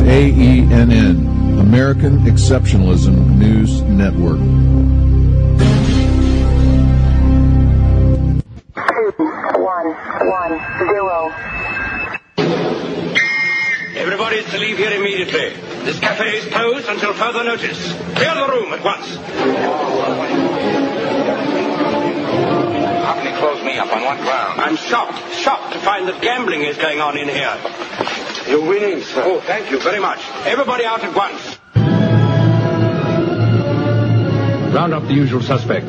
AENN, American Exceptionalism News Network. 2110. Everybody is to leave here immediately. This cafe is closed until further notice. Clear the room at once. How can he close me up? On what ground? I'm shocked to find that gambling is going on in here. You're winning, sir. Oh, thank you very much. Everybody out at once. Round up the usual suspects.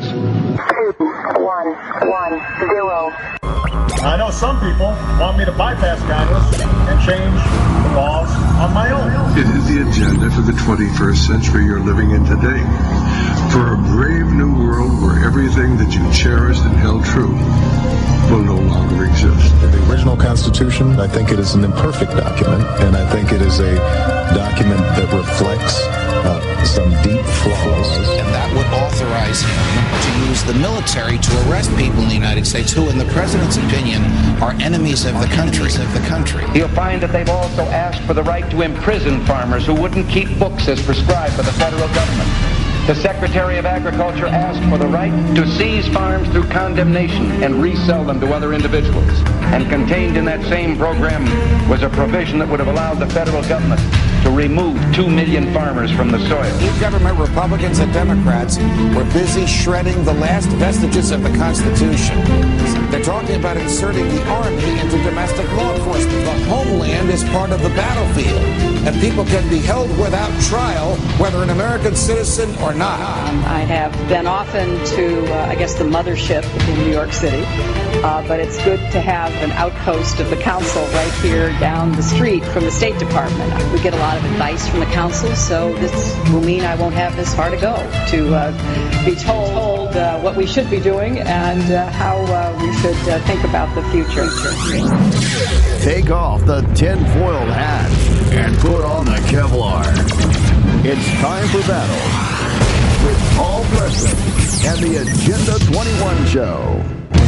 2110. I know some people want me to bypass Congress and change the laws on my own. It is the agenda for the 21st century you're living in today. For a brave new world where everything that you cherished and held true will no longer exist. The original Constitution, I think it is an imperfect document, and I think it is a document that reflects some deep flaws. And that would authorize him to use the military to arrest people in the United States who, in the president's opinion, are enemies of the country. You'll find that they've also asked for the right to imprison farmers who wouldn't keep books as prescribed by the federal government. The Secretary of Agriculture asked for the right to seize farms through condemnation and resell them to other individuals. And contained in that same program was a provision that would have allowed the federal government to remove 2 million farmers from the soil. Government Republicans and Democrats were busy shredding the last vestiges of the Constitution. They're talking about inserting the Army into domestic law enforcement. The homeland is part of the battlefield, and people can be held without trial, whether an American citizen or not. I have been often to, the mothership in New York City, but it's good to have an outpost of the council right here down the street from the State Department. We get a lot of advice from the council, so this will mean I won't have this far to go to be told what we should be doing and how we should think about the future. Take off the tin-foiled hat and put on the Kevlar. It's time for battle with Paul Preston and the Agenda 21 Show.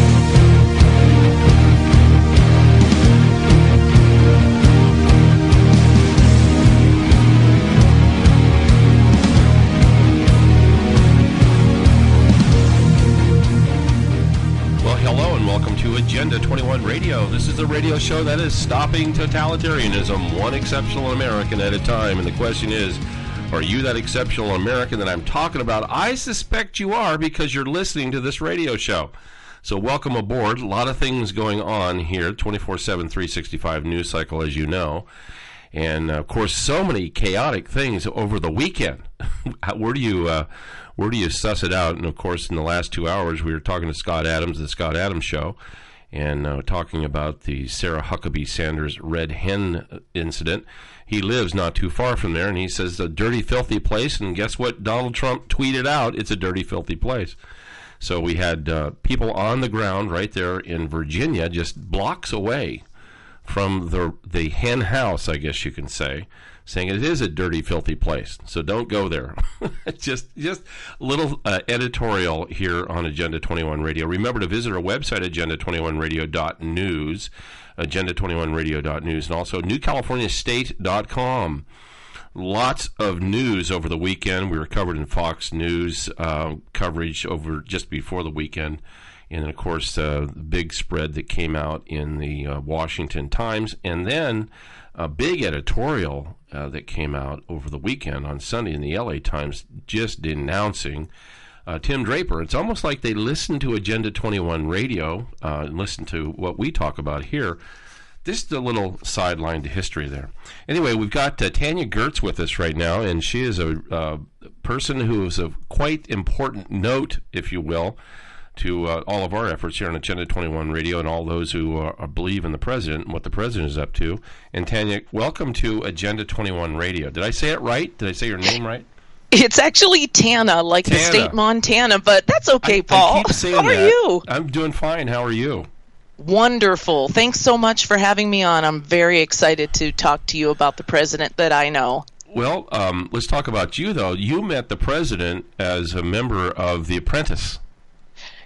Hello and welcome to Agenda 21 Radio. This is the radio show that is stopping totalitarianism, one exceptional American at a time. And the question is, are you that exceptional American that I'm talking about? I suspect you are because you're listening to this radio show. So welcome aboard. A lot of things going on here, 24/7, 365 news cycle, as you know. And, of course, so many chaotic things over the weekend. Where do you suss it out? And, of course, in the last 2 hours, we were talking to Scott Adams, the Scott Adams Show, and talking about the Sarah Huckabee Sanders red hen incident. He lives not too far from there, and he says a dirty, filthy place. And guess what Donald Trump tweeted out? It's a dirty, filthy place. So we had people on the ground right there in Virginia, just blocks away from the hen house, I guess you can say, saying it is a dirty, filthy place. So don't go there. just a little editorial here on Agenda 21 Radio. Remember to visit our website, agenda21radio.news, agenda21radio.news, and also newcaliforniastate.com. Lots of news over the weekend. We were covered in Fox News coverage over just before the weekend. And, of course, the big spread that came out in the Washington Times. And then a big editorial that came out over the weekend on Sunday in the LA Times just denouncing Tim Draper. It's almost like they listened to Agenda 21 Radio and listened to what we talk about here. This is a little sideline to history there. Anyway, we've got Tanya Gertz with us right now, and she is a person who is of quite important note, if you will, to all of our efforts here on Agenda 21 Radio and all those who believe in the president and what the president is up to. And Tanya, welcome to Agenda 21 Radio. Did I say it right? Did I say your name right? It's actually Tana, like Tana. The state Montana, but that's okay, Paul. I keep saying How are you? I'm doing fine. How are you? Wonderful. Thanks so much for having me on. I'm very excited to talk to you about the president that I know. Well, let's talk about you, though. You met the president as a member of The Apprentice.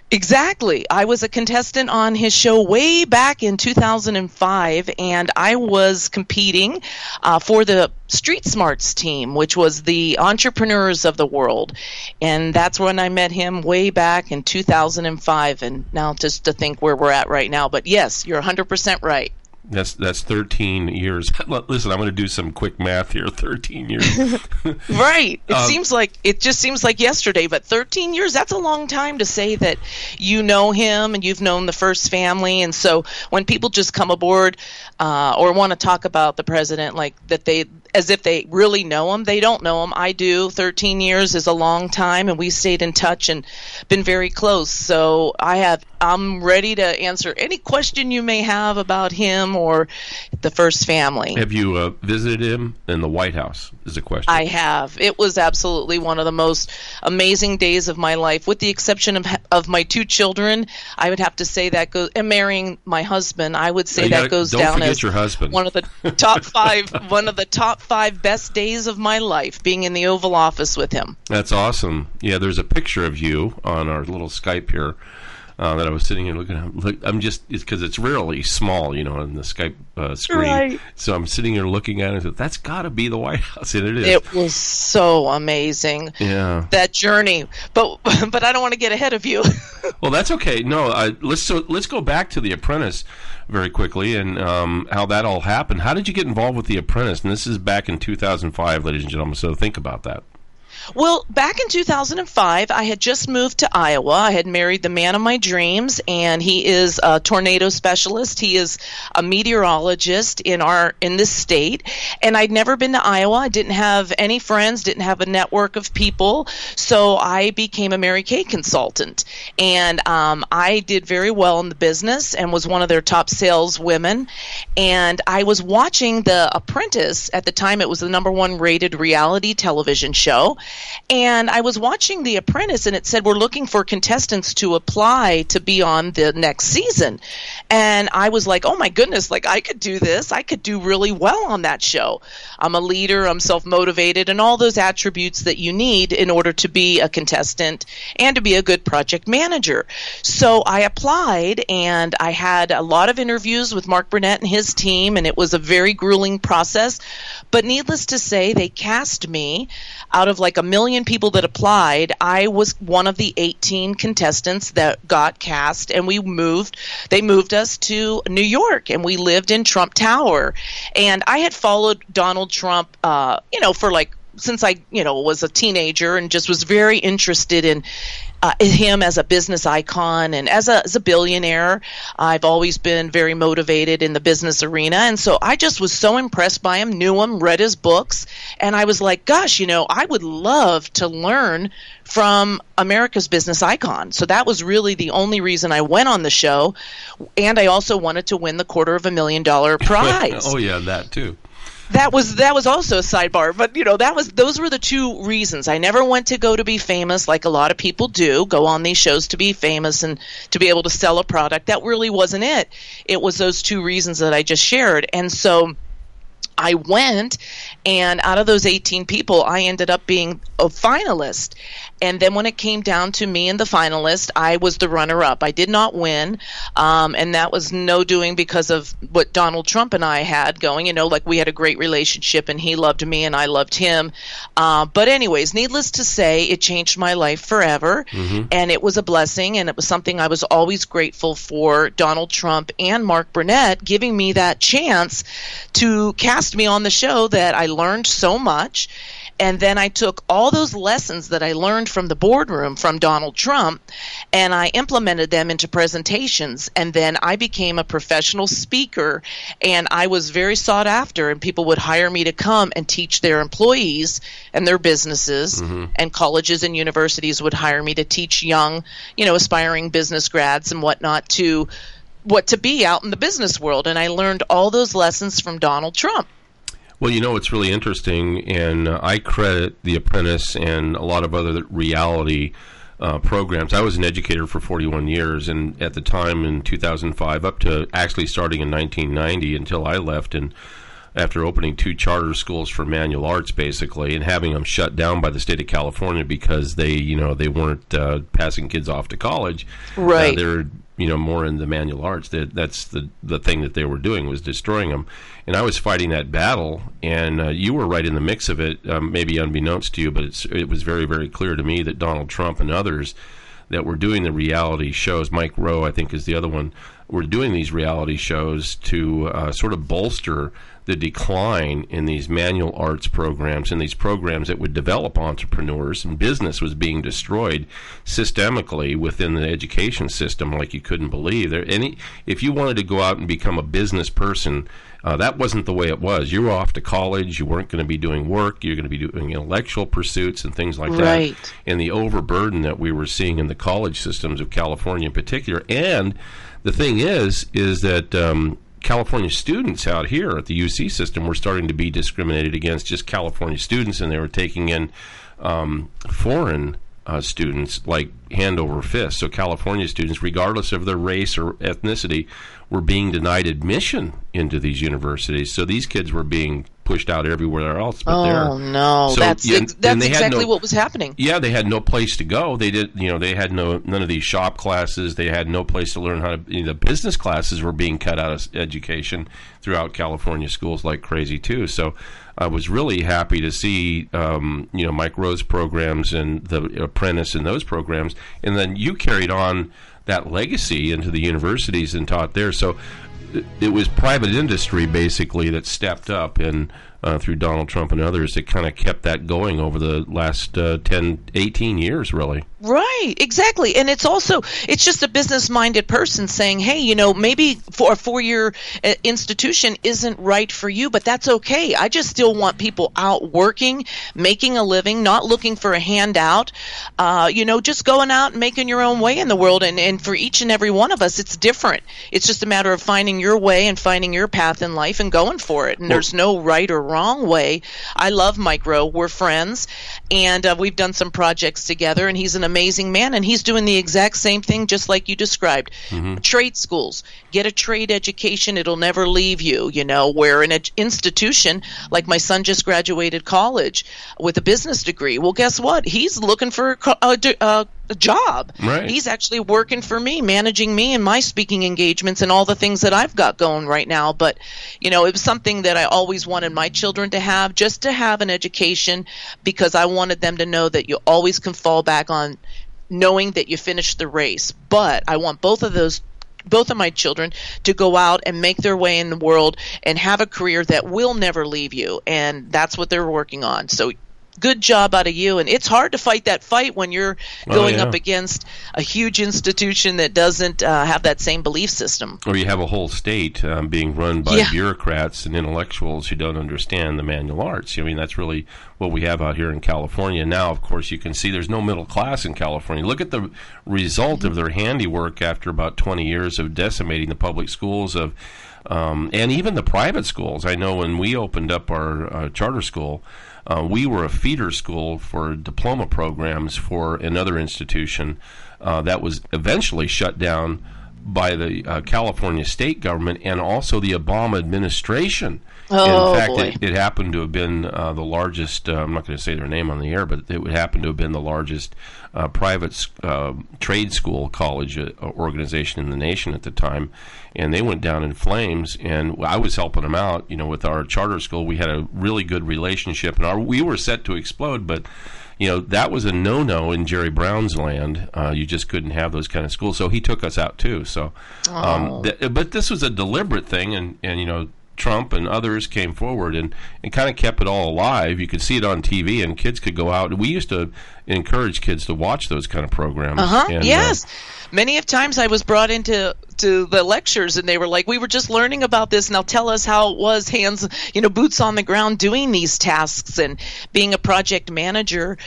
Exactly. I was a contestant on his show way back in 2005, and I was competing for the Street Smarts team, which was the entrepreneurs of the world. And that's when I met him way back in 2005. And now just to think where we're at right now. But yes, you're 100% right. That's 13 years. Listen, I'm going to do some quick math here. 13 years. Right. It just seems like yesterday, but 13 years, that's a long time to say that you know him and you've known the First Family. And so when people just come aboard or want to talk about the president like that, as if they really know him, they don't know him. I do. 13 years is a long time, and we stayed in touch and been very close. So I'm ready to answer any question you may have about him or the First Family. Have you visited him in the White House, is the question. I have. It was absolutely one of the most amazing days of my life, with the exception of my 2 children. I would have to say that goes, and marrying my husband, I would say that goes down as your husband. One of the top 5 best days of my life, being in the Oval Office with him. That's awesome. Yeah, there's a picture of you on our little Skype here that I was sitting here looking at. I'm just, because it's really small, on the Skype screen. Right. So I'm sitting here looking at it and said, that's got to be the White House. And it is. It was so amazing. Yeah. That journey. But I don't want to get ahead of you. Well, that's okay. No, let's go back to The Apprentice very quickly and how that all happened. How did you get involved with The Apprentice? And this is back in 2005, ladies and gentlemen, so think about that. Well, back in 2005, I had just moved to Iowa. I had married the man of my dreams, and he is a tornado specialist. He is a meteorologist in this state, and I'd never been to Iowa. I didn't have any friends, didn't have a network of people, so I became a Mary Kay consultant, and I did very well in the business and was one of their top saleswomen. And I was watching The Apprentice. At the time, it was the #1 rated reality television show. And I was watching The Apprentice, and it said, we're looking for contestants to apply to be on the next season. And I was like, oh my goodness, like I could do this. I could do really well on that show. I'm a leader, I'm self-motivated, and all those attributes that you need in order to be a contestant and to be a good project manager. So I applied, and I had a lot of interviews with Mark Burnett and his team, and it was a very grueling process. But needless to say, they cast me. Out of like 1 million people that applied, I was one of the 18 contestants that got cast, and they moved us to New York, and we lived in Trump Tower. And I had followed Donald Trump, since I, was a teenager, and just was very interested in him as a business icon and as a billionaire. I've always been very motivated in the business arena, and so I just was so impressed by him, knew him, read his books, and I was like, gosh, I would love to learn from America's business icon. So that was really the only reason I went on the show, and I also wanted to win the $250,000 prize. Oh yeah, that too. That was also a sidebar, but those were the 2 reasons. I never went to go to be famous like a lot of people do, go on these shows to be famous and to be able to sell a product. That really wasn't it. It was those 2 reasons that I just shared. And so I went, and out of those 18 people, I ended up being a finalist. And then when it came down to me and the finalist, I was the runner-up. I did not win, and that was no doing because of what Donald Trump and I had going. We had a great relationship, and he loved me, and I loved him. But anyways, needless to say, it changed my life forever, and it was a blessing, and it was something I was always grateful for Donald Trump and Mark Burnett giving me that chance to cast me on the show, that I learned so much. And then I took all those lessons that I learned from the boardroom from Donald Trump, and I implemented them into presentations. And then I became a professional speaker, and I was very sought after, and people would hire me to come and teach their employees and their businesses, and colleges and universities would hire me to teach young, aspiring business grads and whatnot what to be out in the business world. And I learned all those lessons from Donald Trump. Well, it's really interesting, and I credit The Apprentice and a lot of other reality programs. I was an educator for 41 years, and at the time in 2005, up to actually starting in 1990 until I left in after opening 2 charter schools for manual arts, basically, and having them shut down by the state of California because they weren't passing kids off to college. Right. They're more in the manual arts. That's the thing that they were doing, was destroying them. And I was fighting that battle, and you were right in the mix of it, maybe unbeknownst to you, but it was very, very clear to me that Donald Trump and others that were doing the reality shows, Mike Rowe, I think, is the other one, were doing these reality shows to sort of bolster the decline in these manual arts programs and these programs that would develop entrepreneurs, and business was being destroyed systemically within the education system like you couldn't believe. If you wanted to go out and become a business person, that wasn't the way it was. You were off to college. You weren't going to be doing work. You're going to be doing intellectual pursuits and things like that. And the overburden that we were seeing in the college systems of California in particular. And the thing is that California students out here at the UC system were starting to be discriminated against, just California students, and they were taking in foreign students like hand over fist. So California students, regardless of their race or ethnicity, were being denied admission into these universities. So these kids were being pushed out everywhere else but there. Oh no, so, that's exactly what was happening. Yeah, they had no place to go. They they had none of these shop classes. They had no place to learn how to. The business classes were being cut out of education throughout California schools like crazy too. So I was really happy to see Mike Rowe's programs and The Apprentice and those programs, and then you carried on that legacy into the universities and taught there. So it was private industry basically that stepped up, and through Donald Trump and others, that kind of kept that going over the last 10, 18 years, really. Right, exactly. And it's just a business-minded person saying, hey, maybe for a 4-year institution isn't right for you, but that's okay. I just still want people out working, making a living, not looking for a handout, just going out and making your own way in the world. And for each and every one of us, it's different. It's just a matter of finding your way and finding your path in life and going for it. And there's no right or wrong way. I love Mike Rowe. We're friends, and we've done some projects together, and he's an amazing man, and he's doing the exact same thing just like you described. Mm-hmm. Trade schools, get a trade education, it'll never leave you, where an institution, like my son just graduated college with a business degree. Well, guess what? He's looking for a job. Right. He's actually working for me, managing me and my speaking engagements and all the things that I've got going right now. But, it was something that I always wanted my children to have, just to have an education, because I wanted them to know that you always can fall back on knowing that you finished the race. But I want both of my children to go out and make their way in the world and have a career that will never leave you. And that's what they're working on. So good job out of you. And it's hard to fight that fight when you're going up against a huge institution that doesn't have that same belief system. Or you have a whole state being run by bureaucrats and intellectuals who don't understand the manual arts. I mean, that's really what we have out here in California. Now, of course, you can see there's no middle class in California. Look at the result of their handiwork after about 20 years of decimating the public schools and even the private schools. I know when we opened up our charter school, we were a feeder school for diploma programs for another institution that was eventually shut down by the California state government and also the Obama administration. Oh, in fact, boy. It happened to have been the largest, I'm not going to say their name on the air, but it would happen to have been the largest private trade school college organization in the nation at the time. And they went down in flames, and I was helping them out, with our charter school. We had a really good relationship, and we were set to explode, but that was a no-no in Jerry Brown's land. You just couldn't have those kind of schools, so he took us out too. So, but this was a deliberate thing, and Trump and others came forward and kind of kept it all alive. You could see it on TV, and kids could go out. We used to encourage kids to watch those kind of programs. Yes. Many of times I was brought into the lectures, and they were like, we were just learning about this, now tell us how it was, boots on the ground doing these tasks and being a project manager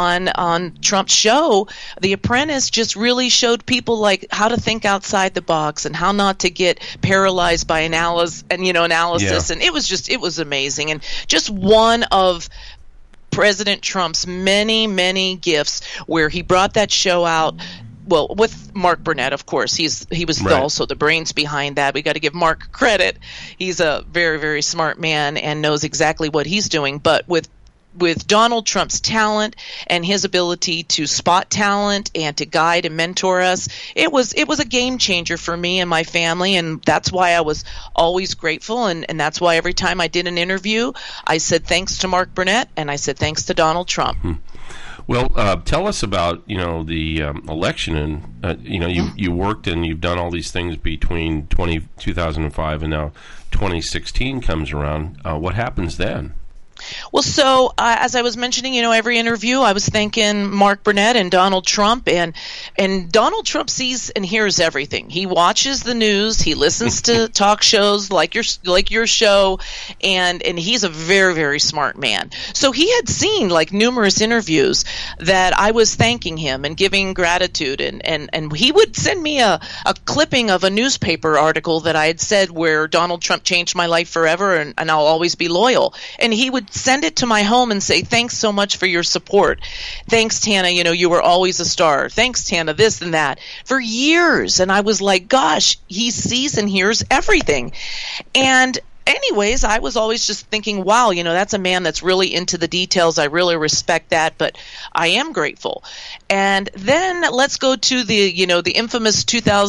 on Trump's show. The Apprentice just really showed people like how to think outside the box and how not to get paralyzed by analysis. Yeah. And it was amazing. And just one of President Trump's many, many gifts where he brought that show out with Mark Burnett, of course. He was Right. also the brains behind that. We got to give Mark credit. He's a very, very smart man and knows exactly what he's doing. But with Donald Trump's talent and his ability to spot talent and to guide and mentor us, it was a game changer for me and my family, and that's why I was always grateful, and that's why every time I did an interview, I said thanks to Mark Burnett and I said thanks to Donald Trump. Well, tell us about the election, and you worked and you've done all these things between 2005 and now 2016 comes around. What happens then? Well, so as I was mentioning, every interview I was thanking Mark Burnett and Donald Trump, and Donald Trump sees and hears everything. He watches the news, he listens to talk shows like your show, and he's a very, very smart man. So he had seen numerous interviews that I was thanking him and giving gratitude, and he would send me a clipping of a newspaper article that I had said where Donald Trump changed my life forever and I'll always be loyal. And he would send it to my home and say, thanks so much for your support. Thanks, Tana, you were always a star. Thanks, Tana, this and that. For years. And I was like, gosh, he sees and hears everything. And anyways, I was always just thinking, wow, that's a man that's really into the details. I really respect that, but I am grateful. And then let's go to the infamous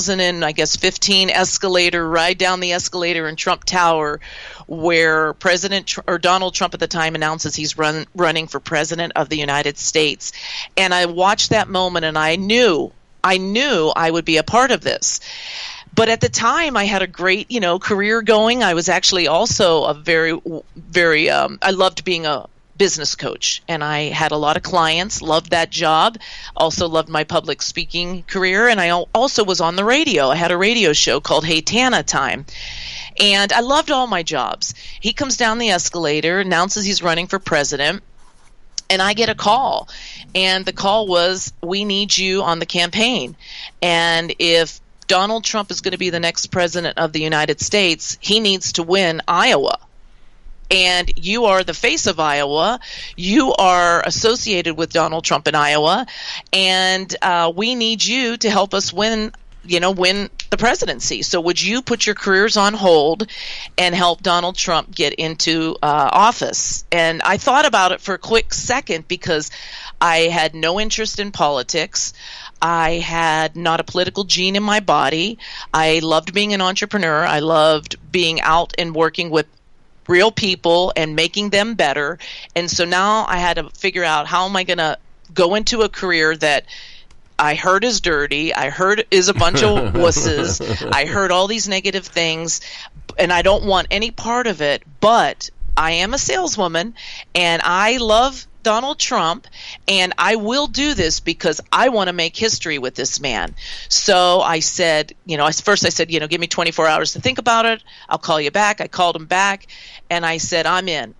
2015 escalator, ride down the escalator in Trump Tower, where Donald Trump at the time announces he's running for president of the United States. And I watched that moment, and I knew I would be a part of this. But at the time, I had a great, career going. I was actually also a very, very, I loved being a business coach, and I had a lot of clients, loved that job, also loved my public speaking career, and I also was on the radio. I had a radio show called Hey Tana Time, and I loved all my jobs. He comes down the escalator, announces he's running for president, and I get a call, and the call was, we need you on the campaign, and if Donald Trump is going to be the next president of the United States, he needs to win Iowa. And you are the face of Iowa. You are associated with Donald Trump in Iowa. And we need you to help us win the presidency. So would you put your careers on hold and help Donald Trump get into office? And I thought about it for a quick second because I had no interest in politics. I had not a political gene in my body. I loved being an entrepreneur. I loved being out and working with real people and making them better. And so now I had to figure out, how am I going to go into a career that I heard is dirty, I heard is a bunch of wusses, I heard all these negative things, and I don't want any part of it, but I am a saleswoman, and I love Donald Trump, and I will do this because I want to make history with this man. So I said, first I said, give me 24 hours to think about it. I'll call you back. I called him back, and I said, I'm in.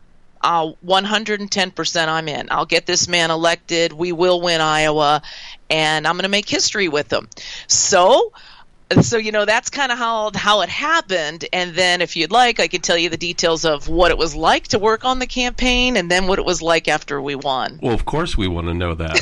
110% I'm in. I'll get this man elected. We will win Iowa, and I'm going to make history with him. So that's kind of how it happened. And then if you'd like, I can tell you the details of what it was like to work on the campaign and then what it was like after we won. Well, of course we want to know that.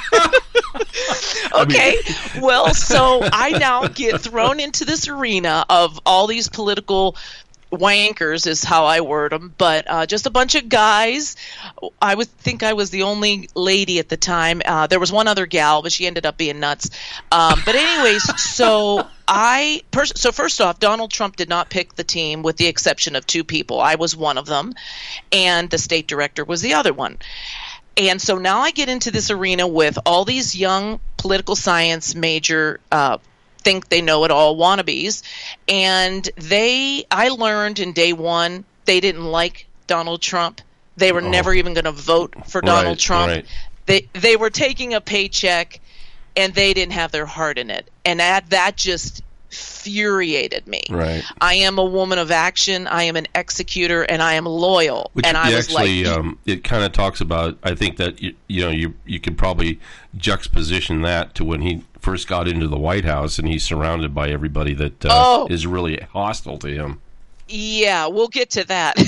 Okay. Well, so I now get thrown into this arena of all these political wankers is how I word them, but just a bunch of guys. I would think I was the only lady at the time. There was one other gal, but she ended up being nuts. But anyways, so first off, Donald Trump did not pick the team with the exception of two people. I was one of them, and the state director was the other one. And so now I get into this arena with all these young political science major think they know it all wannabes, and I learned in day one they didn't like Donald Trump. They were never even going to vote for Donald Trump. Right. They were taking a paycheck, and they didn't have their heart in it, and that just infuriated me. Right. I am a woman of action. I am an executor, and I am loyal. Which and I was actually, it kind of talks about. I think that you could probably juxtaposition that to when he first got into the White House, and he's surrounded by everybody that is really hostile to him. Yeah, we'll get to that.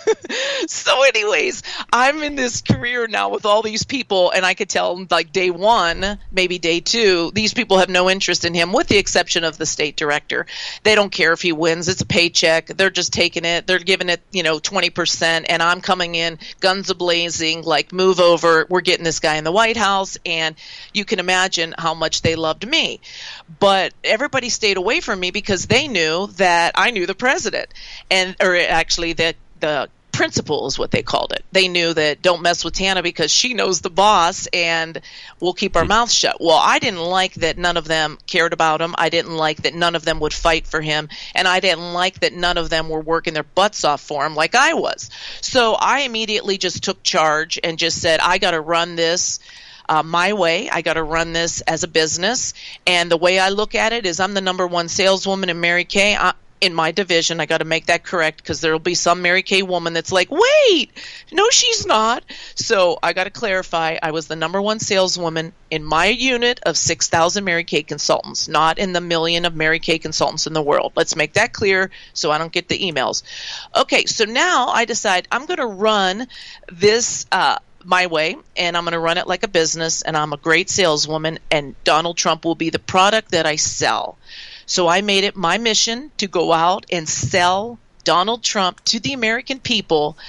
So anyways, I'm in this career now with all these people, and I could tell like day one, maybe day two, these people have no interest in him, with the exception of the state director. They don't care if he wins. It's a paycheck. They're just taking it. They're giving it, 20%, and I'm coming in guns a-blazing, like, move over. We're getting this guy in the White House, and you can imagine how much they loved me. But everybody stayed away from me because they knew that I knew the president, or actually the principal is what they called it. They knew that don't mess with Tana because she knows the boss and we'll keep our mouths shut. Well, I didn't like that none of them cared about him. I didn't like that none of them would fight for him. And I didn't like that none of them were working their butts off for him like I was. So I immediately just took charge and just said, I got to run this my way. I got to run this as a business. And the way I look at it is I'm the number one saleswoman in Mary Kay. In my division. I got to make that correct because there will be some Mary Kay woman that's like, wait, no, she's not. So I got to clarify. I was the number one saleswoman in my unit of 6,000 Mary Kay consultants, not in the million of Mary Kay consultants in the world. Let's make that clear so I don't get the emails. Okay, so now I decide I'm going to run this my way, and I'm going to run it like a business, and I'm a great saleswoman, and Donald Trump will be the product that I sell. So I made it my mission to go out and sell Donald Trump to the American people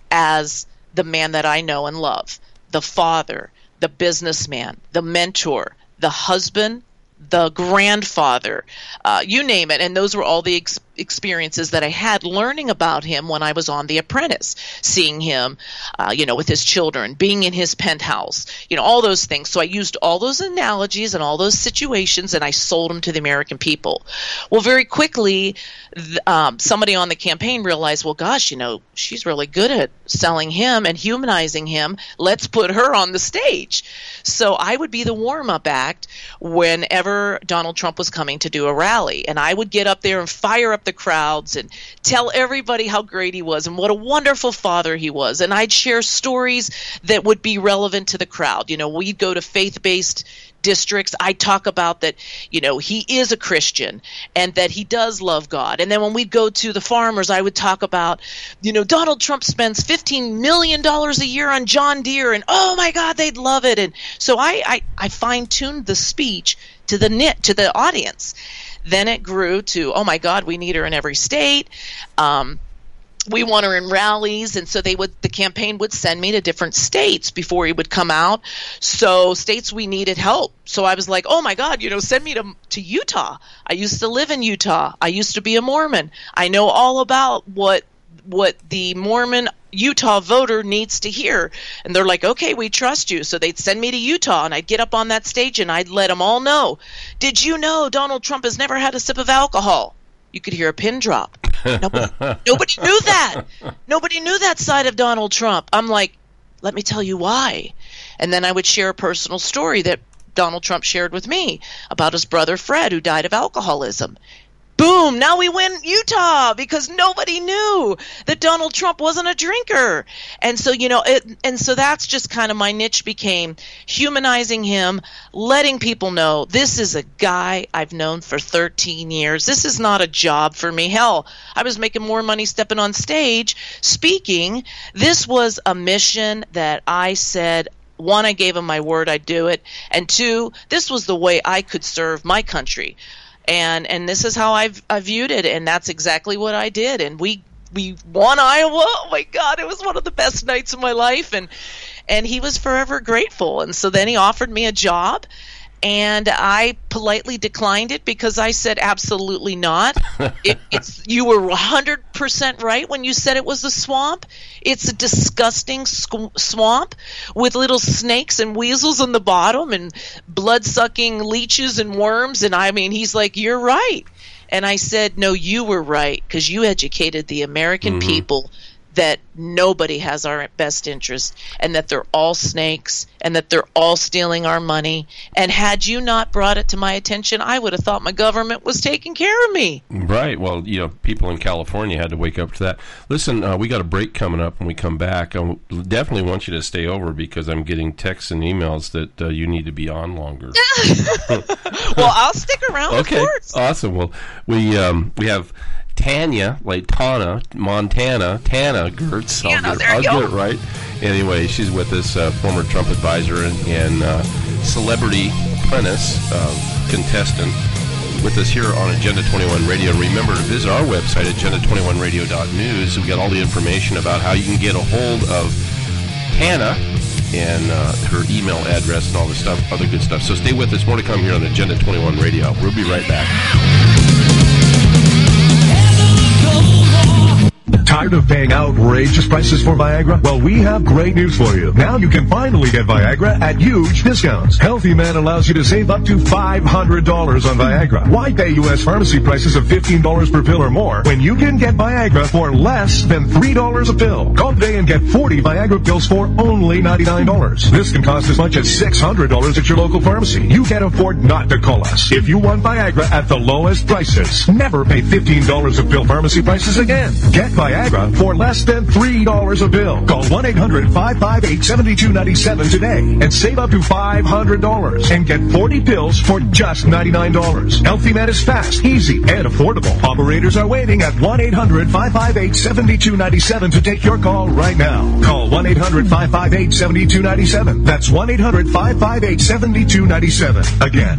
as the man that I know and love, the father, the businessman, the mentor, the husband, the grandfather, you name it. And those were all the experiences that I had learning about him when I was on The Apprentice, seeing him, with his children, being in his penthouse, all those things. So I used all those analogies and all those situations, and I sold them to the American people. Well, very quickly, somebody on the campaign realized, well, gosh, she's really good at selling him and humanizing him. Let's put her on the stage. So I would be the warm-up act whenever Donald Trump was coming to do a rally, and I would get up there and fire up the crowds and tell everybody how great he was and what a wonderful father he was. And I'd share stories that would be relevant to the crowd. We'd go to faith-based districts. I talk about that, he is a Christian and that he does love God. And then when we'd go to the farmers, I would talk about, Donald Trump spends $15 million a year on John Deere, and oh my God, they'd love it. And so I fine-tuned the speech to the audience. Then it grew to, oh my God, we need her in every state. We want her in rallies, and so the campaign would send me to different states before he would come out. So states we needed help. So I was like, oh my God, send me to Utah. I used to live in Utah. I used to be a Mormon. I know all about what the Mormon Utah voter needs to hear. And they're like, okay, we trust you. So they'd send me to Utah, and I'd get up on that stage and I'd let them all know, did you know Donald Trump has never had a sip of alcohol? You could hear a pin drop. Nobody knew that. Nobody knew that side of Donald Trump. I'm like, let me tell you why. And then I would share a personal story that Donald Trump shared with me about his brother Fred, who died of alcoholism. Boom, now we win Utah because nobody knew that Donald Trump wasn't a drinker. And so, so that's just kind of my niche became humanizing him, letting people know this is a guy I've known for 13 years. This is not a job for me. Hell, I was making more money stepping on stage speaking. This was a mission that I said, one, I gave him my word I'd do it. And two, this was the way I could serve my country. And this is how I viewed it, and that's exactly what I did. And we won Iowa. Oh my God, it was one of the best nights of my life, and he was forever grateful. And so then he offered me a job, and I politely declined it because I said absolutely not. You were 100% right when you said it was a swamp. It's a disgusting swamp with little snakes and weasels on the bottom and blood-sucking leeches and worms. And he's like, you're right. And I said, no, you were right because you educated the American people that nobody has our best interest and that they're all snakes and that they're all stealing our money. And had you not brought it to my attention, I would have thought my government was taking care of me. Right. Well, people in California had to wake up to that. Listen, we got a break coming up when we come back. I definitely want you to stay over because I'm getting texts and emails that you need to be on longer. Well, I'll stick around, okay. Of course. Awesome. Well, we have Tanya, like Tana, Montana, Tana Gertz. I'll get it right. Anyway, she's with us, former Trump advisor and celebrity apprentice contestant with us here on Agenda 21 Radio. And remember to visit our website, agenda21radio.news. We've got all the information about how you can get a hold of Tana and her email address and all this stuff, other good stuff. So stay with us. More to come here on Agenda 21 Radio. We'll be right back. Tired of paying outrageous prices for Viagra? Well, we have great news for you. Now you can finally get Viagra at huge discounts. Healthy Man allows you to save up to $500 on Viagra. Why pay U.S. pharmacy prices of $15 per pill or more when you can get Viagra for less than $3 a pill? Call today and get 40 Viagra pills for only $99. This can cost as much as $600 at your local pharmacy. You can't afford not to call us. If you want Viagra at the lowest prices, never pay $15 a pill pharmacy prices again. Get Viagra for less than $3 a pill. Call 1-800-558-7297 today and save up to $500 and get 40 pills for just $99. Healthy Man is fast, easy, and affordable. Operators are waiting at 1-800-558-7297 to take your call right now. Call 1-800-558-7297. That's 1-800-558-7297. Again,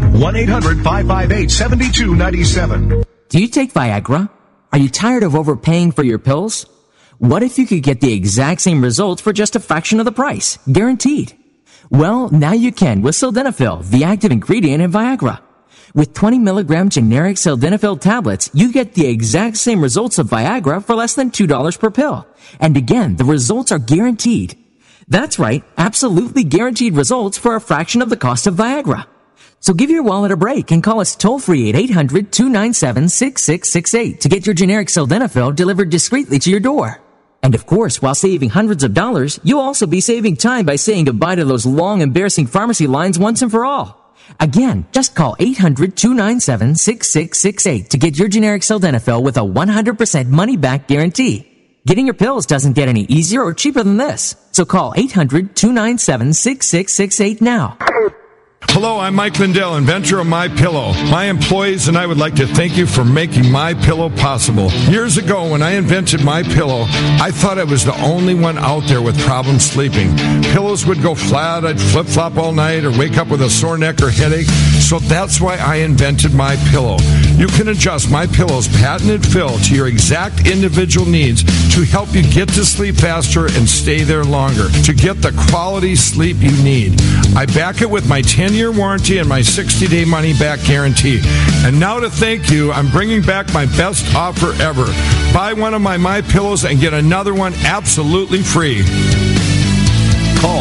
1-800-558-7297. Do you take Viagra? Are you tired of overpaying for your pills? What if you could get the exact same results for just a fraction of the price? Guaranteed. Well, now you can with Sildenafil, the active ingredient in Viagra. With 20 milligram generic Sildenafil tablets, you get the exact same results of Viagra for less than $2 per pill. And again, the results are guaranteed. That's right, absolutely guaranteed results for a fraction of the cost of Viagra. So give your wallet a break and call us toll-free at 800-297-6668 to get your generic Sildenafil delivered discreetly to your door. And of course, while saving hundreds of dollars, you'll also be saving time by saying goodbye to those long, embarrassing pharmacy lines once and for all. Again, just call 800-297-6668 to get your generic Sildenafil with a 100% money-back guarantee. Getting your pills doesn't get any easier or cheaper than this. So call 800-297-6668 now. Hello, I'm Mike Lindell, inventor of MyPillow. My employees and I would like to thank you for making MyPillow possible. Years ago, when I invented MyPillow, I thought I was the only one out there with problems sleeping. Pillows would go flat, I'd flip-flop all night, or wake up with a sore neck or headache. So that's why I invented MyPillow. You can adjust MyPillow's patented fill to your exact individual needs to help you get to sleep faster and stay there longer, to get the quality sleep you need. I back it with my 10-year warranty and my 60-day money-back guarantee. And now to thank you, I'm bringing back my best offer ever. Buy one of my MyPillows and get another one absolutely free. Call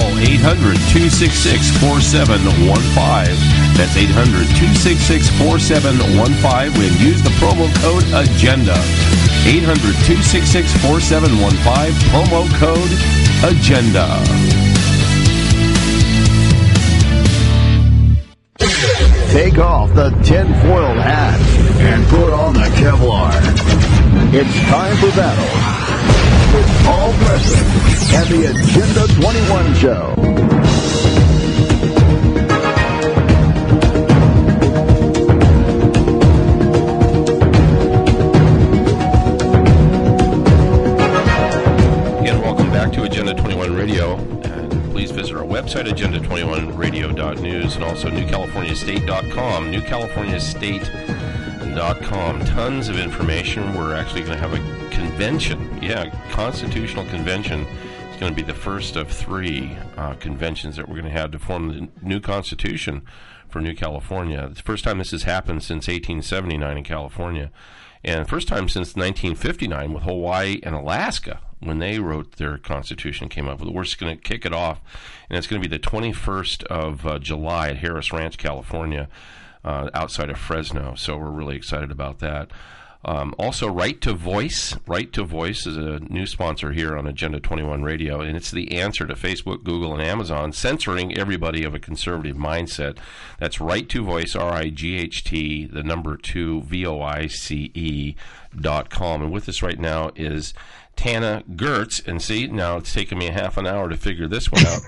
800-266-4715. That's 800-266-4715 and use the promo code AGENDA. 800-266-4715, promo code AGENDA. Take off the tinfoil hat and put on the Kevlar. It's time for battle with Paul Preston and the Agenda 21 Show. And welcome back to Agenda 21 Radio. Please visit our website, agenda21radio.news, and also newcaliforniastate.com, newcaliforniastate.com. Tons of information. We're actually going to have a convention. Constitutional convention. It's going to be the first of three conventions that we're going to have to form the new Constitution for New California. It's the first time this has happened since 1879 in California, and first time since 1959 with Hawaii and Alaska. When they wrote their Constitution, came up with it. We're just going to kick it off, and it's going to be the 21st of July at Harris Ranch, California, outside of Fresno. So we're really excited about that. Also, Right to Voice. Right to Voice is a new sponsor here on Agenda 21 Radio, and it's the answer to Facebook, Google, and Amazon censoring everybody of a conservative mindset. That's Right to Voice, RIGHT, the number 2, VOICE.com. And with us right now is Tana Gertz, and see, now it's taken me a half an hour to figure this one out.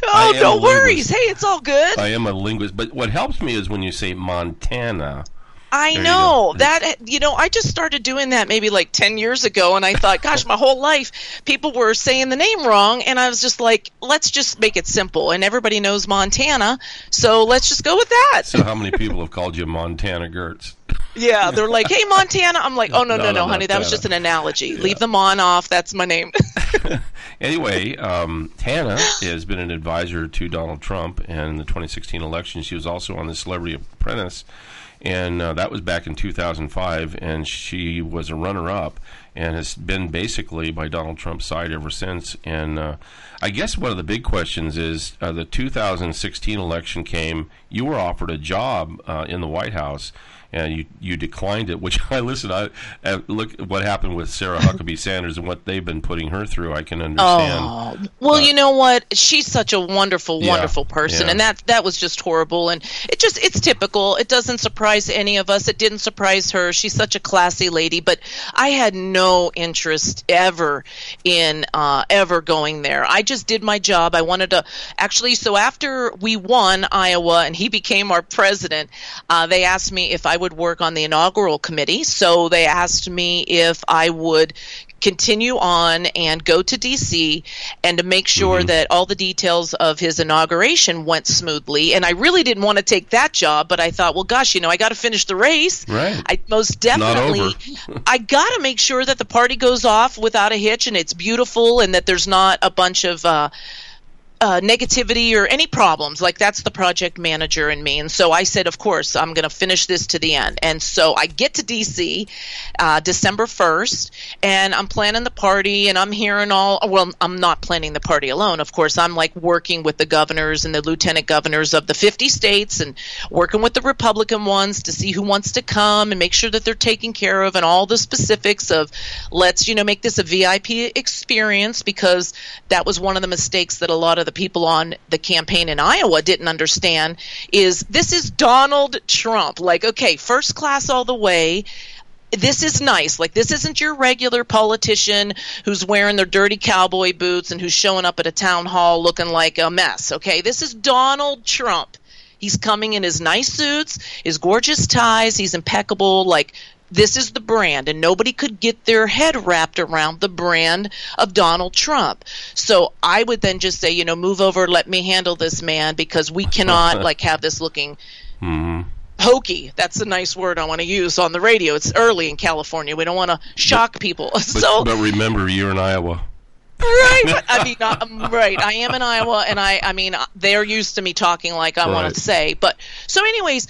No worries. Hey, it's all good. I am a linguist, but what helps me is when you say Montana. I know that, I just started doing that maybe like 10 years ago, and I thought, gosh, my whole life people were saying the name wrong, and I was just like, let's just make it simple, and everybody knows Montana, so let's just go with that. So how many people have called you Montana Gertz? Yeah, they're like, hey, Montana. I'm like, oh, no, honey, that was just an analogy. Yeah. Leave the Mon off. That's my name. Anyway, Hannah has been an advisor to Donald Trump, and in the 2016 election, she was also on the Celebrity Apprentice, and that was back in 2005, and she was a runner-up and has been basically by Donald Trump's side ever since. And I guess one of the big questions is the 2016 election came. You were offered a job in the White House, and you declined it, which I look at what happened with Sarah Huckabee Sanders and what they've been putting her through. I can understand. Oh, well, you know what? She's such a wonderful person, and that was just horrible. And it's typical. It doesn't surprise any of us. It didn't surprise her. She's such a classy lady, but I had no interest ever in ever going there. I just did my job. I wanted to actually. So after we won Iowa and he became our president, they asked me if I would work on the inaugural committee. So they asked me if I would continue on and go to D.C. and to make sure that all the details of his inauguration went smoothly. And I really didn't want to take that job, but I thought, well, gosh, I got to finish the race. Right. I most definitely, I got to make sure that the party goes off without a hitch and it's beautiful and that there's not a bunch of negativity or any problems. Like, that's the project manager in me. And so I said, of course, I'm going to finish this to the end. And so I get to D.C. December 1st, and I'm planning the party, and I'm hearing I'm not planning the party alone. Of course, I'm like working with the governors and the lieutenant governors of the 50 states and working with the Republican ones to see who wants to come and make sure that they're taken care of, and all the specifics of let's, make this a VIP experience, because that was one of the mistakes that a lot of the people on the campaign in Iowa didn't understand is this is Donald Trump. Like, okay, first class all the way. This is nice. Like, this isn't your regular politician who's wearing their dirty cowboy boots and who's showing up at a town hall looking like a mess. Okay, this is Donald Trump. He's coming in his nice suits, his gorgeous ties. He's impeccable. Like, this is the brand, and nobody could get their head wrapped around the brand of Donald Trump. So I would then just say, move over, let me handle this, man, because we cannot have this looking hokey. That's a nice word I want to use on the radio. It's early in California. We don't want to shock people. But remember, you're in Iowa. Right, but right. I am in Iowa, and I mean, they're used to me talking like I want to say. But so, anyways,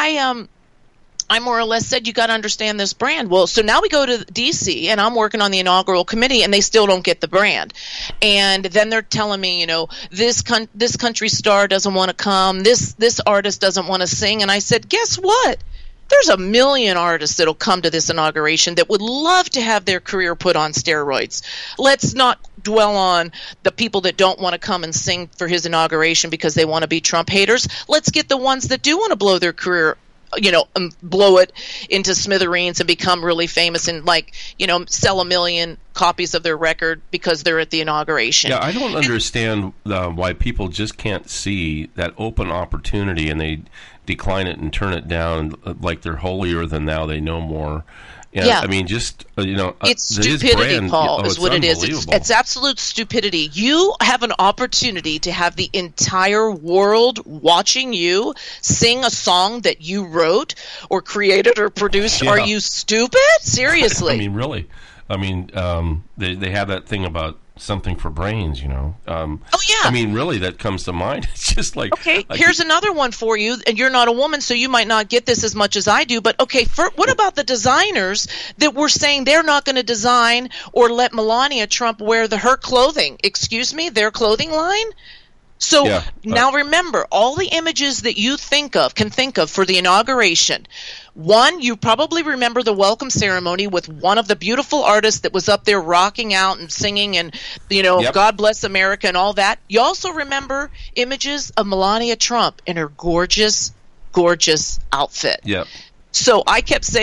I more or less said, you got to understand this brand. Well, so now we go to D.C., and I'm working on the inaugural committee, and they still don't get the brand. And then they're telling me, this country star doesn't want to come, this artist doesn't want to sing. And I said, guess what? There's a million artists that'll come to this inauguration that would love to have their career put on steroids. Let's not dwell on the people that don't want to come and sing for his inauguration because they want to be Trump haters. Let's get the ones that do want to blow their career, blow it into smithereens and become really famous and sell 1 million copies of their record because they're at the inauguration. Yeah, I don't understand why people just can't see that open opportunity and they decline it and turn it down like they're holier than thou. They know more. Yeah, I mean, just it's stupidity, Paul, is what it is. It's absolute stupidity. You have an opportunity to have the entire world watching you sing a song that you wrote or created or produced. Yeah. Are you stupid? Seriously? I mean, really. I mean, they have that thing about something for brains, oh, yeah. I mean, really, that comes to mind. It's just like... Okay, here's another one for you, and you're not a woman, so you might not get this as much as I do, but okay, what about the designers that were saying they're not going to design or let Melania Trump wear her clothing? Excuse me, their clothing line? So now remember, all the images that you can think of for the inauguration. One, you probably remember the welcome ceremony with one of the beautiful artists that was up there rocking out and singing and, God bless America and all that. You also remember images of Melania Trump in her gorgeous, gorgeous outfit. Yep. So I kept saying,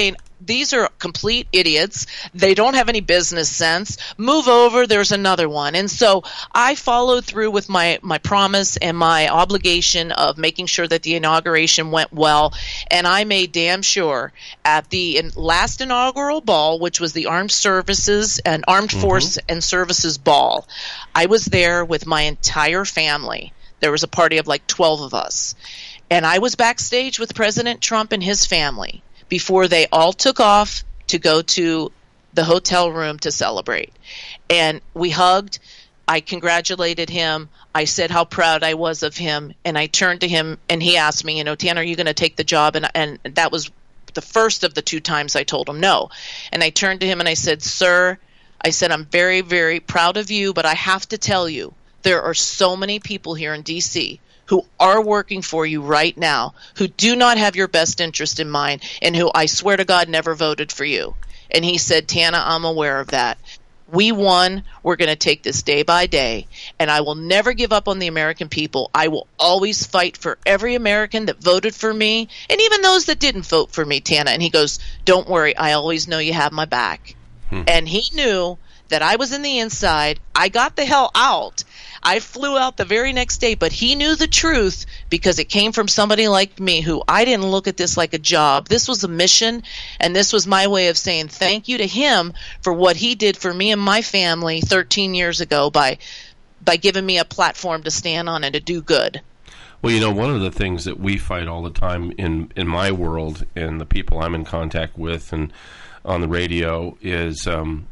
these are complete idiots. They don't have any business sense. Move over. There's another one. And so I followed through with my promise and my obligation of making sure that the inauguration went well. And I made damn sure at the last inaugural ball, which was the Armed Services and Armed Force and Services Ball, I was there with my entire family. There was a party of like 12 of us. And I was backstage with President Trump and his family before they all took off to go to the hotel room to celebrate. And we hugged. I congratulated him. I said how proud I was of him. And I turned to him and he asked me, Tan, are you going to take the job? And that was the first of the 2 times I told him no. And I turned to him and I said, sir, I said, I'm very, very proud of you, but I have to tell you, there are so many people here in D.C. who are working for you right now, who do not have your best interest in mind, and who, I swear to God, never voted for you. And he said, Tana, I'm aware of that. We won. We're going to take this day by day, and I will never give up on the American people. I will always fight for every American that voted for me, and even those that didn't vote for me, Tana. And he goes, don't worry, I always know you have my back. And he knew that I was in the inside. I got the hell out. I flew out the very next day, but he knew the truth because it came from somebody like me who I didn't look at this like a job. This was a mission, and this was my way of saying thank you to him for what he did for me and my family 13 years ago by giving me a platform to stand on and to do good. Well, one of the things that we fight all the time in my world and the people I'm in contact with and on the radio is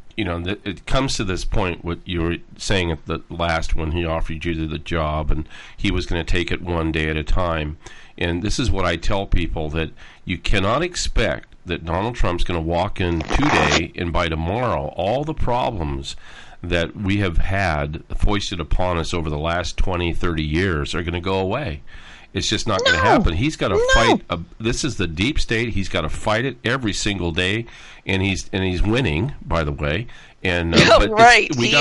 it comes to this point, what you were saying at the last when he offered you the job and he was going to take it one day at a time. And this is what I tell people, that you cannot expect that Donald Trump's going to walk in today and by tomorrow all the problems that we have had foisted upon us over the last 20, 30 years are going to go away. It's just not going to happen. He's got to fight. This is the deep state. He's got to fight it every single day, and he's winning, by the way. And right, he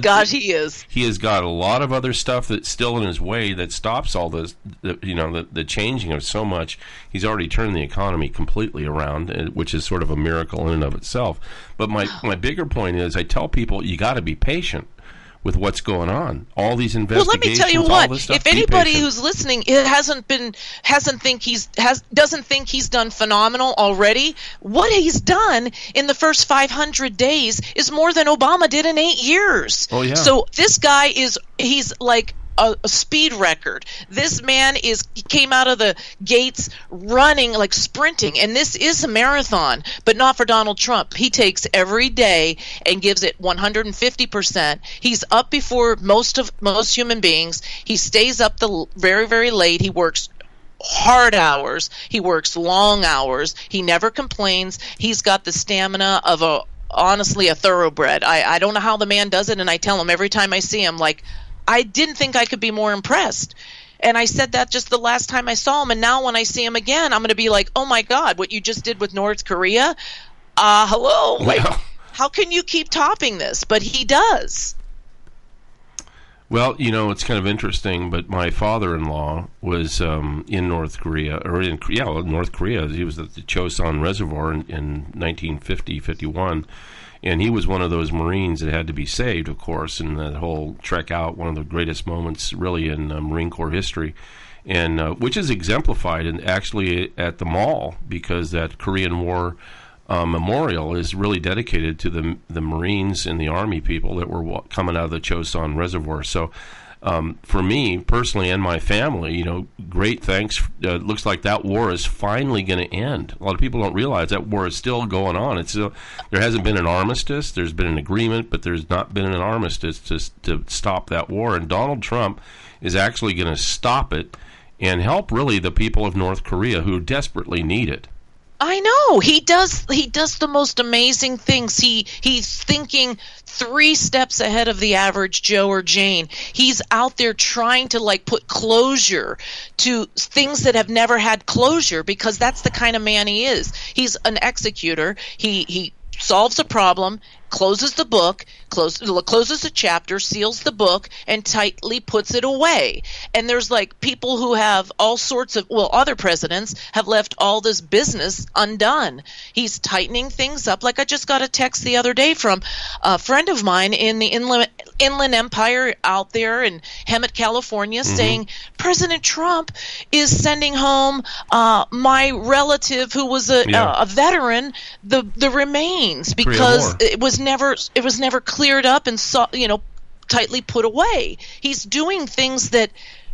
is. He has got a lot of other stuff that's still in his way that stops all this. The changing of so much. He's already turned the economy completely around, which is sort of a miracle in and of itself. But my bigger point is, I tell people you got to be patient with what's going on, all these investigations. Well, let me tell you what. If anybody who's listening doesn't think he's done phenomenal already, what he's done in the first 500 days is more than Obama did in 8 years. Oh yeah. So this guy he's like a speed record. This man came out of the gates running, like sprinting, and this is a marathon, but not for Donald Trump. He takes every day and gives it 150%. He's up before most human beings. He stays up very, very late. He works hard hours. He works long hours. He never complains. He's got the stamina of honestly a thoroughbred. I don't know how the man does it, and I tell him every time I see him, like, I didn't think I could be more impressed. And I said that just the last time I saw him. And now when I see him again, I'm going to be like, oh, my God, what you just did with North Korea? Hello? Like, how can you keep topping this? But he does. Well, it's kind of interesting, but my father-in-law was in North Korea, North Korea. He was at the Chosun Reservoir in 1950-51. And he was one of those Marines that had to be saved, of course, in that whole trek out, one of the greatest moments really in Marine Corps history, and which is exemplified actually at the mall, because that Korean War memorial is really dedicated to the Marines and the Army people that were coming out of the Chosun Reservoir. So for me personally and my family, great thanks. Looks like that war is finally going to end. A lot of people don't realize that war is still going on. There hasn't been an armistice. There's been an agreement, but there's not been an armistice to stop that war. And Donald Trump is actually going to stop it and help really the people of North Korea who desperately need it. I know he does the most amazing things. He's thinking 3 steps ahead of the average Joe or Jane. He's out there trying to put closure to things that have never had closure, because that's the kind of man he is. He's an executor. He solves a problem closes the book, closes the chapter, seals the book, and tightly puts it away. And there's like people who have all sorts of, other presidents have left all this business undone. He's tightening things up. Like I just got a text the other day from a friend of mine in the Inland Empire out there in Hemet, California, saying President Trump is sending home my relative who was a veteran the remains because it was never cleared up and tightly put away. He's doing things that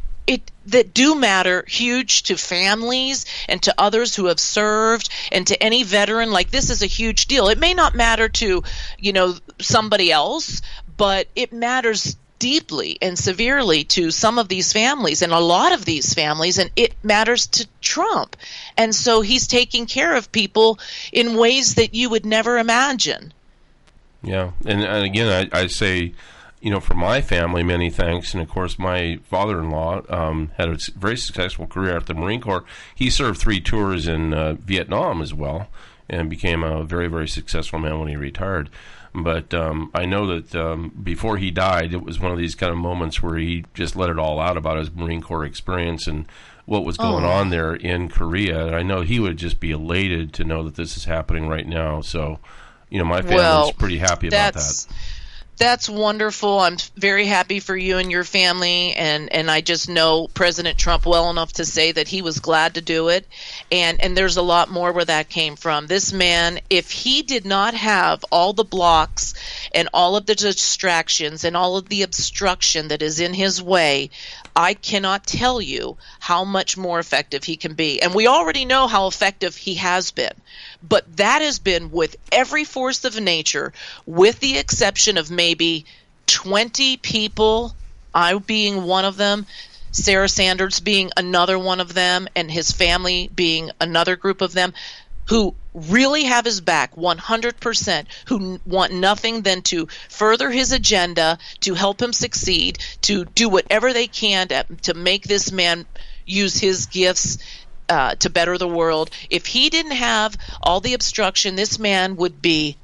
do matter huge to families and to others who have served and to any veteran. Like, this is a huge deal. It may not matter to somebody else, but it matters deeply and severely to some of these families and a lot of these families, and it matters to Trump. And so he's taking care of people in ways that you would never imagine. Yeah, and again, I say, for my family, many thanks. And of course, my father-in-law had a very successful career at the Marine Corps. He served 3 tours in Vietnam as well, and became a very, very successful man when he retired. But I know that before he died, it was one of these kind of moments where he just let it all out about his Marine Corps experience and what was going on there in Korea. And I know he would just be elated to know that this is happening right now. So, my family's pretty happy about that. That's wonderful. I'm very happy for you and your family, and I just know President Trump well enough to say that he was glad to do it, and there's a lot more where that came from. This man, if he did not have all the blocks and all of the distractions and all of the obstruction that is in his way, I cannot tell you how much more effective he can be. And we already know how effective he has been. But that has been with every force of nature, with the exception of maybe 20 people, I being one of them, Sarah Sanders being another one of them, and his family being another group of them, who really have his back 100%, who want nothing than to further his agenda, to help him succeed, to do whatever they can to make this man use his gifts to better the world. If he didn't have all the obstruction, this man would be,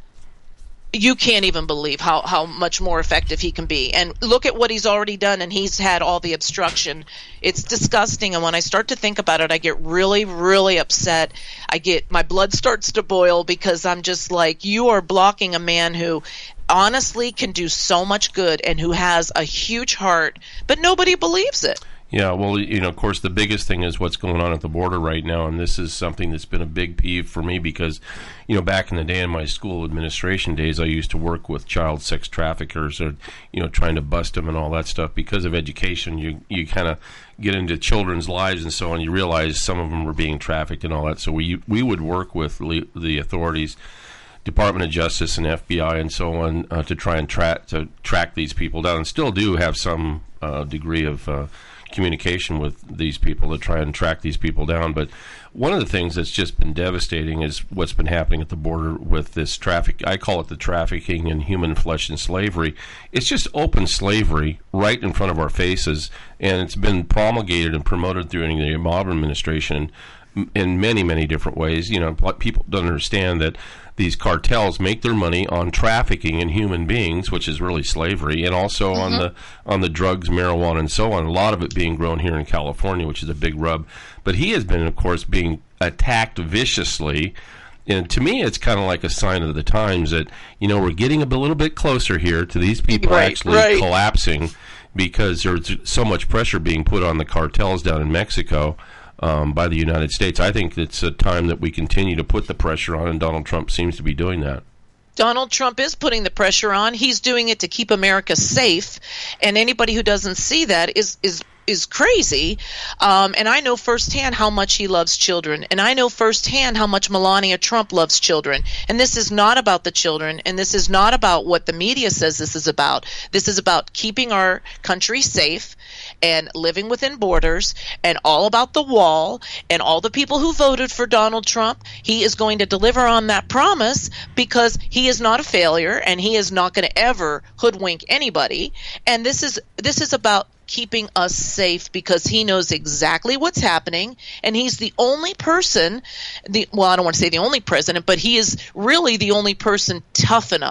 you can't even believe how much more effective he can be. And look at what he's already done, and he's had all the obstruction. It's disgusting, and when I start to think about it, I get really, really upset. My blood starts to boil, because I'm just like, you are blocking a man who honestly can do so much good and who has a huge heart, but nobody believes it. Yeah, well, of course, the biggest thing is what's going on at the border right now, and this is something that's been a big peeve for me because, back in the day in my school administration days, I used to work with child sex traffickers or, trying to bust them and all that stuff. Because of education, you kind of get into children's lives and so on. You realize some of them were being trafficked and all that. So we would work with the authorities, Department of Justice and FBI and so on, to try and track these people down, and still do have some degree of communication with these people to try and track these people down. But one of the things that's just been devastating is what's been happening at the border with this I call it the trafficking in human flesh and slavery. It's just open slavery right in front of our faces, and it's been promulgated and promoted during the Obama administration in many, many different ways. People don't understand that these cartels make their money on trafficking in human beings, which is really slavery, and also on the drugs, marijuana, and so on. A lot of it being grown here in California, which is a big rub. But he has been, of course, being attacked viciously. And to me, it's kind of like a sign of the times that, we're getting a little bit closer here to these people collapsing, because there's so much pressure being put on the cartels down in Mexico by the United States. I think it's a time that we continue to put the pressure on, and Donald Trump seems to be doing that. Donald Trump is putting the pressure on. He's doing it to keep America safe, and anybody who doesn't see that is crazy. And I know firsthand how much he loves children, and I know firsthand how much Melania Trump loves children. And this is not about the children, and this is not about what the media says this is about. This is about keeping our country safe and living within borders, and all about the wall and all the people who voted for Donald Trump. He is going to deliver on that promise, because he is not a failure, and he is not going to ever hoodwink anybody. And this is about keeping us safe, because he knows exactly what's happening, and he's the only person, I don't want to say the only president, but he is really the only person tough enough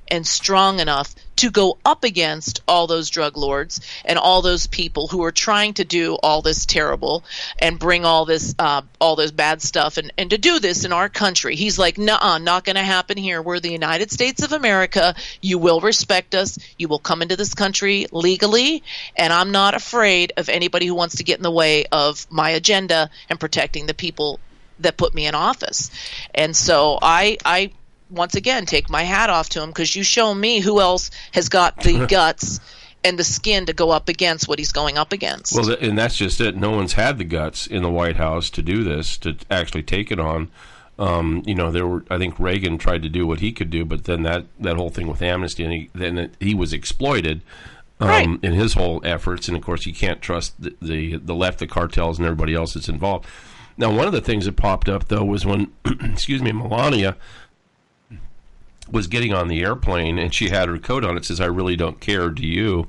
and strong enough to go up against all those drug lords and all those people who are trying to do all this terrible and bring all this bad stuff and to do this in our country. He's like, nuh-uh, not going to happen here. We're the United States of America. You will respect us. You will come into this country legally, and I'm not afraid of anybody who wants to get in the way of my agenda and protecting the people that put me in office. And so I once again take my hat off to him, because you show me who else has got the guts and the skin to go up against what he's going up against. Well, and that's just it. No one's had the guts in the White House to do this, to actually take it on. I think Reagan tried to do what he could do, but then that whole thing with amnesty, and he was exploited in his whole efforts. And of course, you can't trust the left, the cartels, and everybody else that's involved. Now, one of the things that popped up though was when, Melania was getting on the airplane and she had her coat on. It says, "I really don't care, do you?"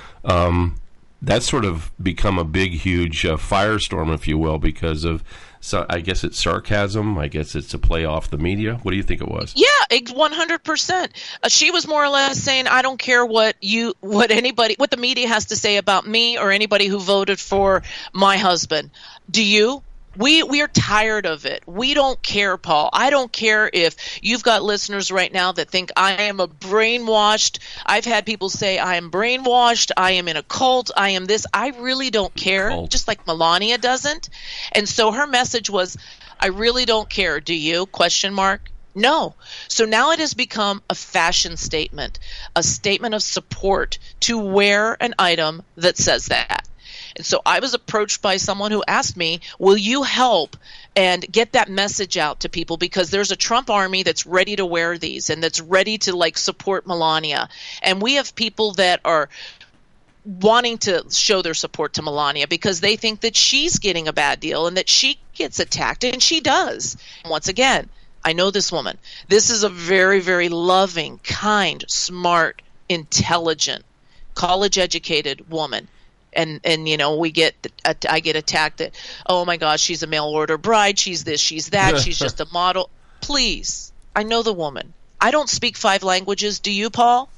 That's sort of become a big, huge firestorm, if you will, because of, so I guess it's sarcasm. I guess it's a play off the media. What do you think it was? Yeah, 100%. She was more or less saying, "I don't care what the media has to say about me or anybody who voted for my husband. Do you? We are tired of it. We don't care, Paul. I don't care if you've got listeners right now that think I am a brainwashed. I've had people say I am brainwashed. I am in a cult. I am this. I really don't care, just like Melania doesn't." And so her message was, "I really don't care. Do you?" ? No. So now it has become a fashion statement, a statement of support to wear an item that says that. And so I was approached by someone who asked me, will you help and get that message out to people? Because there's a Trump army that's ready to wear these and that's ready to support Melania. And we have people that are wanting to show their support to Melania because they think that she's getting a bad deal and that she gets attacked, and she does. Once again, I know this woman. This is a very, very loving, kind, smart, intelligent, college-educated woman. And I get attacked that, oh my gosh, she's a mail order bride, she's this, she's that, she's just a model. Please, I know the woman. I don't speak 5 languages. Do you, Paul?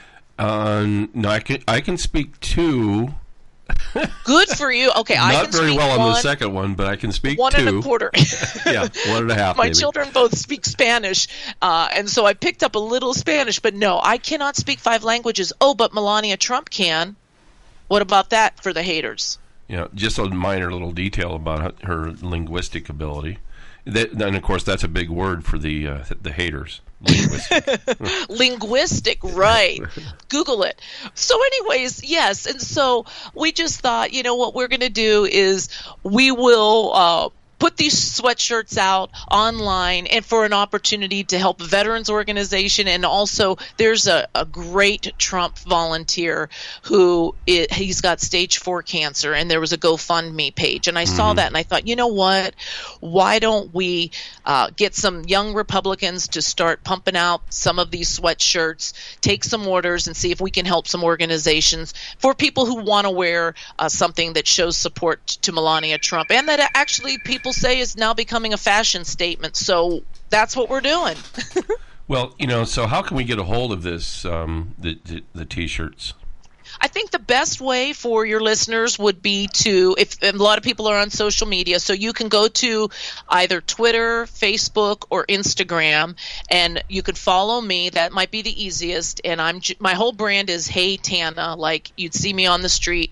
No, I can speak 2. Good for you. Okay, I can speak 1. Not very well on the second one, but I can speak 1 2. 1 1/4. Yeah, 1 1/2. My children both speak Spanish, and so I picked up a little Spanish. But no, I cannot speak 5 languages. Oh, but Melania Trump can. What about that for the haters? Yeah, just a minor little detail about her linguistic ability. And of course, that's a big word for the haters. Linguistic. Linguistic, right. Google it. So anyways, yes. And so we just thought, what we're going to do is we will put these sweatshirts out online and for an opportunity to help a veterans organization. And also there's a great Trump volunteer he's got stage 4 cancer, and there was a GoFundMe page. And I saw that and I thought, you know what? Why don't we get some young Republicans to start pumping out some of these sweatshirts, take some orders, and see if we can help some organizations for people who want to wear something that shows support to Melania Trump, and that actually people say is now becoming a fashion statement. So that's what we're doing. Well, so how can we get a hold of this, the T-shirts? I think the best way for your listeners would be if a lot of people are on social media, so you can go to either Twitter, Facebook, or Instagram, and you can follow me. That might be the easiest. And my whole brand is Hey Tana, like you'd see me on the street,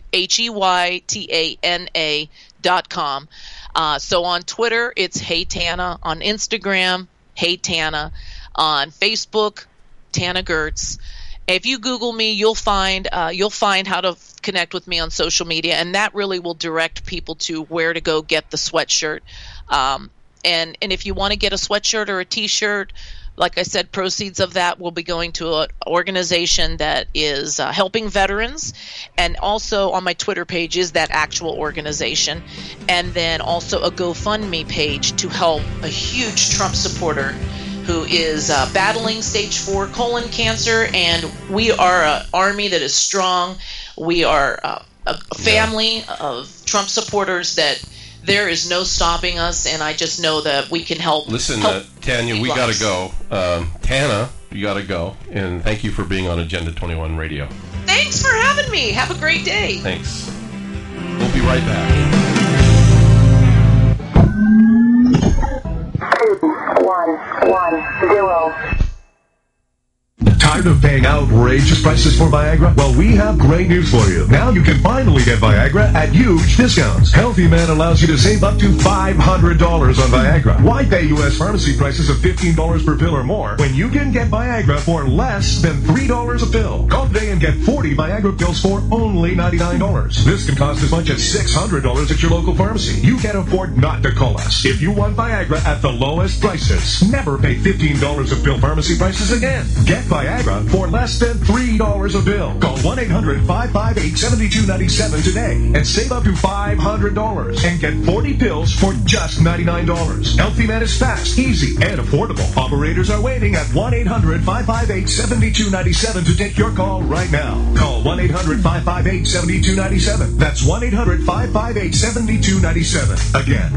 HeyTana.com. So on Twitter, it's Hey Tana. On Instagram, Hey Tana. On Facebook, Tana Gertz. If you Google me, you'll find how to connect with me on social media, and that really will direct people to where to go get the sweatshirt. And if you want to get a sweatshirt or a T-shirt, like I said, proceeds of that will be going to an organization that is helping veterans, and also on my Twitter page is that actual organization, and then also a GoFundMe page to help a huge Trump supporter who is battling stage 4 colon cancer, and we are an army that is strong. We are a family of Trump supporters that there is no stopping us, and I just know that we can help. Listen, Tanya, we got to go. Tana, you got to go. And thank you for being on Agenda 21 Radio. Thanks for having me. Have a great day. Thanks. We'll be right back. 2-1-1-0. Tired of paying outrageous prices for Viagra? Well, we have great news for you. Now you can finally get Viagra at huge discounts. Healthy Man allows you to save up to $500 on Viagra. Why pay U.S. pharmacy prices of $15 per pill or more when you can get Viagra for less than $3 a pill? Call today and get 40 Viagra pills for only $99. This can cost as much as $600 at your local pharmacy. You can't afford not to call us. If you want Viagra at the lowest prices, never pay $15 a pill pharmacy prices again. Get Viagra for less than $3 a pill. Call 1-800-558-7297 today and save up to $500 and get 40 pills for just $99. Healthy Man is fast, easy, and affordable. Operators are waiting at 1-800-558-7297 to take your call right now. Call 1-800-558-7297. That's 1-800-558-7297. Again,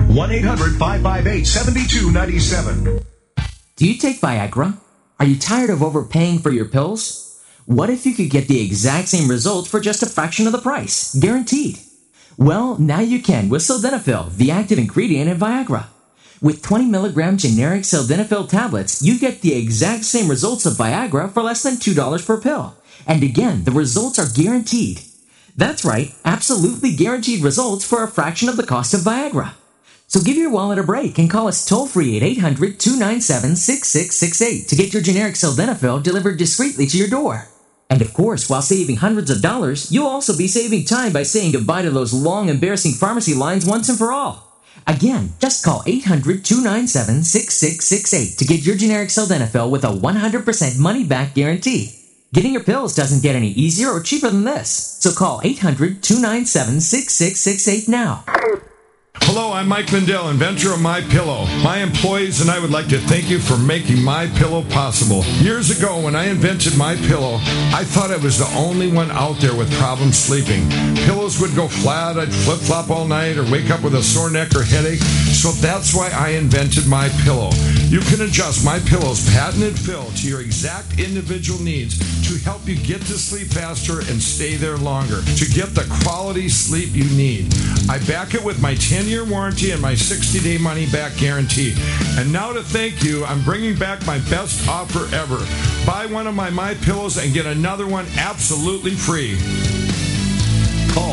1-800-558-7297. Do you take Viagra? Are you tired of overpaying for your pills? What if you could get the exact same results for just a fraction of the price? Guaranteed. Well, now you can with Sildenafil, the active ingredient in Viagra. With 20 milligram generic Sildenafil tablets, you get the exact same results of Viagra for less than $2 per pill. And again, the results are guaranteed. That's right, absolutely guaranteed results for a fraction of the cost of Viagra. So give your wallet a break and call us toll-free at 800-297-6668 to get your generic Sildenafil delivered discreetly to your door. And of course, while saving hundreds of dollars, you'll also be saving time by saying goodbye to those long, embarrassing pharmacy lines once and for all. Again, just call 800-297-6668 to get your generic Sildenafil with a 100% money-back guarantee. Getting your pills doesn't get any easier or cheaper than this. So call 800-297-6668 now. Hello, I'm Mike Lindell, inventor of MyPillow. My employees and I would like to thank you for making MyPillow possible. Years ago, when I invented MyPillow, I thought I was the only one out there with problems sleeping. Pillows would go flat, I'd flip-flop all night, or wake up with a sore neck or headache. So that's why I invented MyPillow. You can adjust MyPillow's patented fill to your exact individual needs to help you get to sleep faster and stay there longer, to get the quality sleep you need. I back it with my 10-year warranty and my 60-day money-back guarantee. And now to thank you, I'm bringing back my best offer ever. Buy one of my MyPillows and get another one absolutely free. Call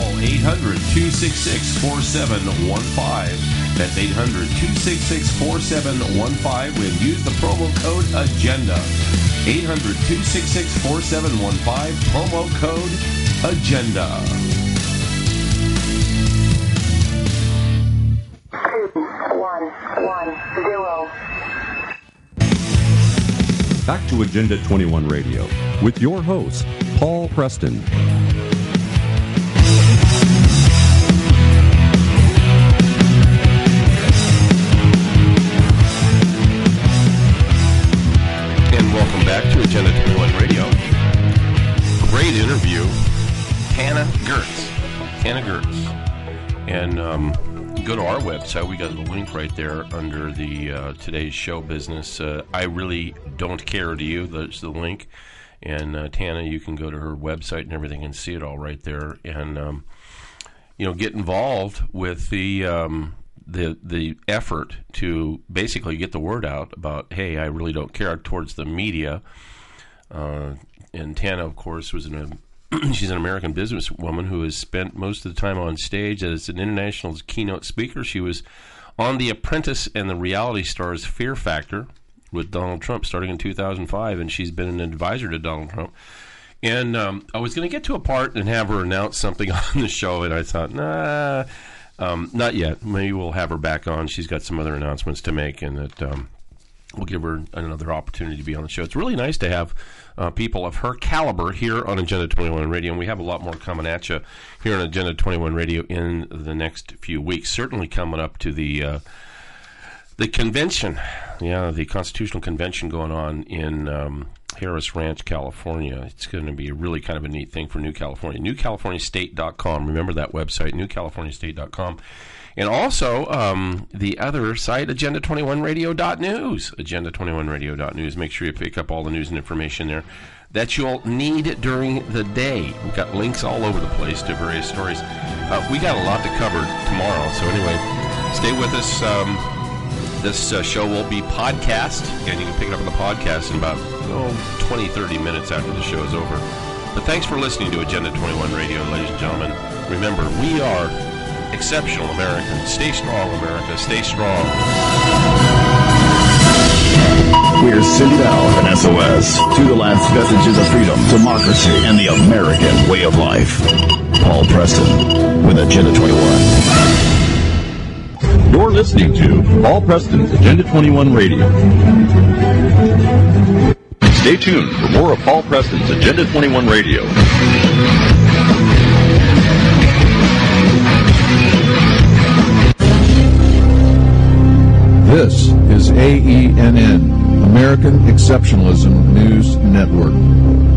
800-266-4715. That's 800-266-4715 and use the promo code AGENDA. 800-266-4715, promo code AGENDA. 2-1-1-0. Back to Agenda 21 Radio with your host, Paul Preston. Welcome back to Agenda 21 Radio. Great interview. Tana Gertz. And go to our website. We got a link right there under the today's show business. I really don't care to you. There's the link. And Tana, you can go to her website and everything and see it all right there. And, get involved with the effort to basically get the word out about, hey, I really don't care, towards the media. And Tana, of course, she's an American businesswoman who has spent most of the time on stage as an international keynote speaker. She was on The Apprentice and the Reality Stars Fear Factor with Donald Trump starting in 2005, and she's been an advisor to Donald Trump. And I was going to get to a part and have her announce something on the show, and I thought, not yet. Maybe we'll have her back on. She's got some other announcements to make, and that we'll give her another opportunity to be on the show. It's really nice to have people of her caliber here on Agenda 21 Radio, and we have a lot more coming at you here on Agenda 21 Radio in the next few weeks. Certainly coming up to the The convention, the Constitutional Convention going on in Harris Ranch, California. It's going to be really kind of a neat thing for New California. NewCaliforniaState.com. Remember that website, NewCaliforniaState.com. And also the other site, Agenda21Radio.news. Agenda21Radio.news. Make sure you pick up all the news and information there that you'll need during the day. We've got links all over the place to various stories. We got a lot to cover tomorrow. So anyway, stay with us. This show will be podcast, and you can pick it up on the podcast in about 20, 30 minutes after the show is over. But thanks for listening to Agenda 21 Radio, ladies and gentlemen. Remember, we are exceptional Americans. Stay strong, America. Stay strong. We're sending out an SOS to the last vestiges of freedom, democracy, and the American way of life. Paul Preston with Agenda 21. You're listening to Paul Preston's Agenda 21 Radio. Stay tuned for more of Paul Preston's Agenda 21 Radio. This is AENN, American Exceptionalism News Network.